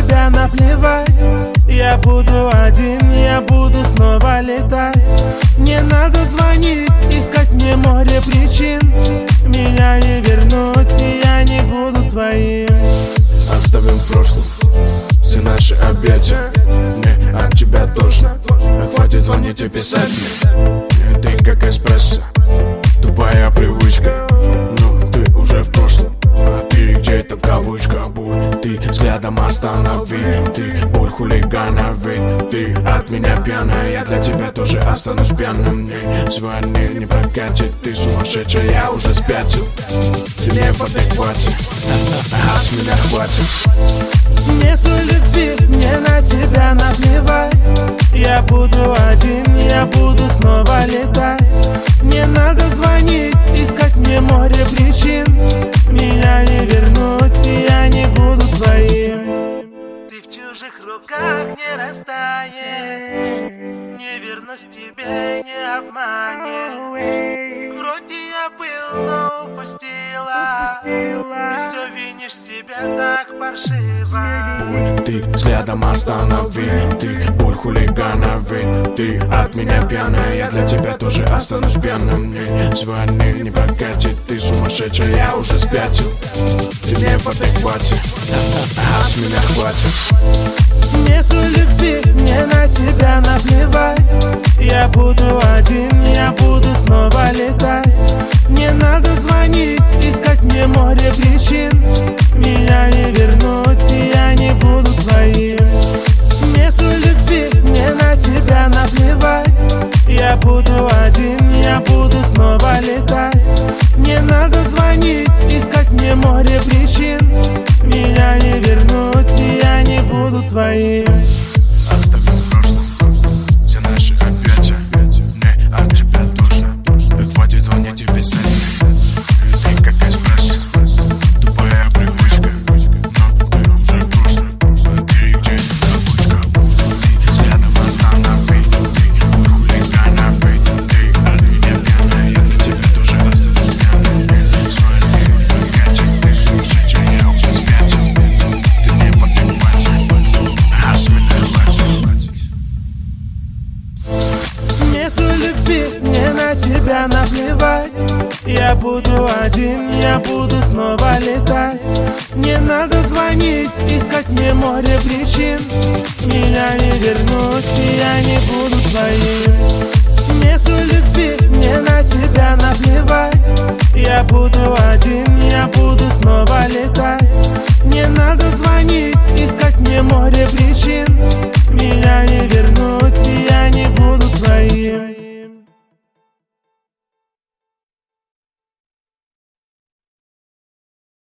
тебя наплевать. Я буду один, я буду снова летать. Не надо звонить, искать мне море причин. Меня не вернуть, и я не буду твоим. Оставим в прошлом все наши объятия. Мне от тебя тошно, хватит звонить и писать мне. Ты как эспрессо, тупая привычка. Ну, ты уже в прошлом, а ты где-то в кавычках. Боль, ты взглядом останови. Ты боль хулигана, ведь ты от меня пьяная. Я для тебя тоже останусь пьяным. Не звони, не прокатит. Ты сумасшедшая, я уже спятил. Ты не в адеквате, а с меня хватит. Нету любви, мне на тебя наплевать. Я буду один, я буду снова летать. Не надо звонить, искать мне море причин. Меня не вернуть, и я не буду твоим. Ты в чужих руках не растаешь. Не вернусь тебе, не обманешь. Вроде я был, но упустила. Ты все винишь себя так паршиво. Боль, ты взглядом останови. Ты боль хулигана, ведь ты от меня пьяная. Я для тебя тоже останусь пьяным. Не звони, не прокатит. Ты сумасшедшая, я уже спятил. Ты не в адеквате, а с меня хватит. Нету любви, мне на тебя наплевать. Я буду один, я буду снова летать. Не надо звонить, искать мне море причин. Меня не вернуть, и я не буду твоим. Нету любви, мне на тебя наплевать. Я буду один, я буду снова летать. Не надо звонить, искать мне море причин. Меня не вернуть, и я не буду твоим. Оставим в прошлом все наши объятия. Мне от тебя тошно, хватит звонить и писать мне. Ты как эспрессо, тупая привычка. Но ты уже в прошлом, а ты где-то в кавычках. Ты взглядом останови. Ты хулигана, ведь ты от меня пьяная. Я для тебя тоже останусь пьяным. Не звони, не прокатит. Ты сумасшедшая, я уже спятил. Ты не в адеквате, а с меня хватит. Нету любви, мне на тебя наплевать. Я буду один, я буду снова летать. Не надо звонить, искать мне море причин. Меня не вернуть, и я не буду твоим.